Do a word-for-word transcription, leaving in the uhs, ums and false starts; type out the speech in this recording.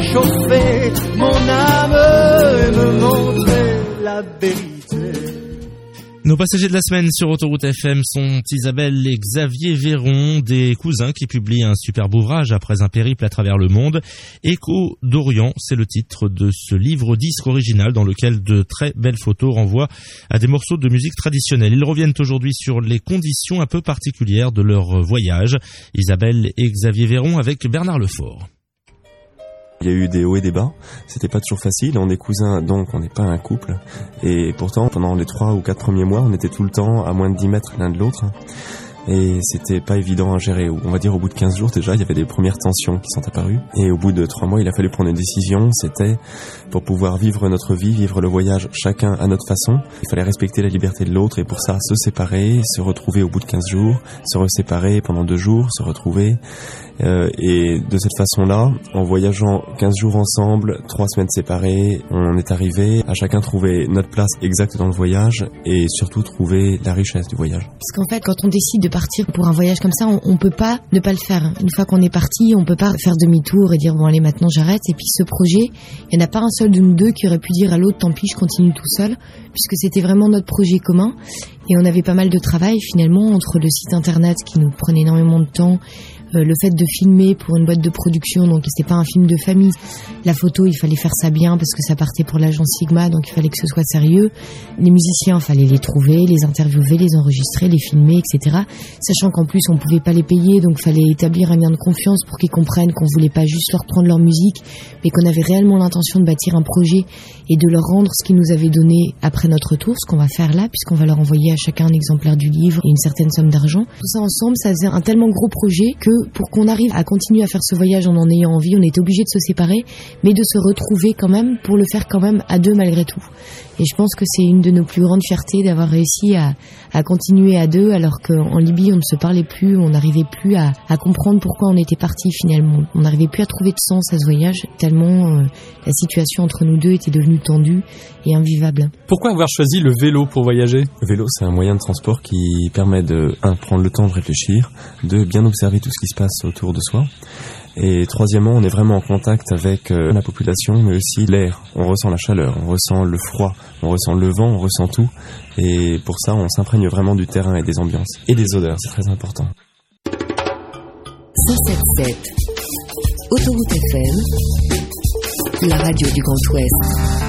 réchauffer mon âme et me montrer la vérité. Nos passagers de la semaine sur Autoroute F M sont Isabelle et Xavier Véron, des cousins qui publient un superbe ouvrage après un périple à travers le monde. Écho d'Orient, c'est le titre de ce livre-disque original dans lequel de très belles photos renvoient à des morceaux de musique traditionnelle. Ils reviennent aujourd'hui sur les conditions un peu particulières de leur voyage. Isabelle et Xavier Véron avec Bernard Lefort. Il y a eu des hauts et des bas, c'était pas toujours facile, on est cousins donc on n'est pas un couple, et pourtant pendant les trois ou quatre premiers mois on était tout le temps à moins de dix mètres l'un de l'autre, et c'était pas évident à gérer. On va dire au bout de quinze jours déjà il y avait des premières tensions qui sont apparues, et au bout de trois mois il a fallu prendre une décision. C'était pour pouvoir vivre notre vie, vivre le voyage chacun à notre façon, il fallait respecter la liberté de l'autre, et pour ça se séparer, se retrouver au bout de quinze jours, se reséparer pendant deux jours, se retrouver. Euh, et de cette façon-là, en voyageant quinze jours ensemble, trois semaines séparées, on est arrivé à chacun trouver notre place exacte dans le voyage et surtout trouver la richesse du voyage. Parce qu'en fait, quand on décide de partir pour un voyage comme ça, on, on peut pas ne pas le faire. Une fois qu'on est parti, on peut pas faire demi-tour et dire bon allez maintenant j'arrête. Et puis ce projet, il y en a pas un seul de nous deux qui aurait pu dire à l'autre tant pis je continue tout seul, puisque c'était vraiment notre projet commun. Et on avait pas mal de travail finalement entre le site internet qui nous prenait énormément de temps, euh, le fait de filmer pour une boîte de production, donc c'était pas un film de famille. La photo, il fallait faire ça bien parce que ça partait pour l'agence Sigma, donc il fallait que ce soit sérieux. Les musiciens, il fallait les trouver, les interviewer, les enregistrer, les filmer, et cetera. Sachant qu'en plus on pouvait pas les payer, donc il fallait établir un lien de confiance pour qu'ils comprennent qu'on voulait pas juste leur prendre leur musique, mais qu'on avait réellement l'intention de bâtir un projet et de leur rendre ce qu'ils nous avaient donné après notre retour, ce qu'on va faire là, puisqu'on va leur envoyer à chacun un exemplaire du livre et une certaine somme d'argent. Tout ça ensemble, ça faisait un tellement gros projet que pour qu'on arrive à continuer à faire ce voyage en en ayant envie, on était obligé de se séparer, mais de se retrouver quand même pour le faire quand même à deux malgré tout. Et je pense que c'est une de nos plus grandes fiertés d'avoir réussi à, à continuer à deux, alors qu'en Libye on ne se parlait plus, on n'arrivait plus à, à comprendre pourquoi on était partis finalement. On n'arrivait plus à trouver de sens à ce voyage, tellement euh, la situation entre nous deux était devenue tendue et invivable. Pourquoi avoir choisi le vélo pour voyager ? Le vélo, c'est un moyen de transport qui permet de, un, prendre le temps de réfléchir, de bien observer tout ce qui se passe autour de soi. Et troisièmement, on est vraiment en contact avec euh, la population, mais aussi l'air. On ressent la chaleur, on ressent le froid, on ressent le vent, on ressent tout. Et pour ça, on s'imprègne vraiment du terrain et des ambiances. Et des odeurs, c'est très important. cent sept virgule sept Autoroute F M, la radio du Grand Ouest.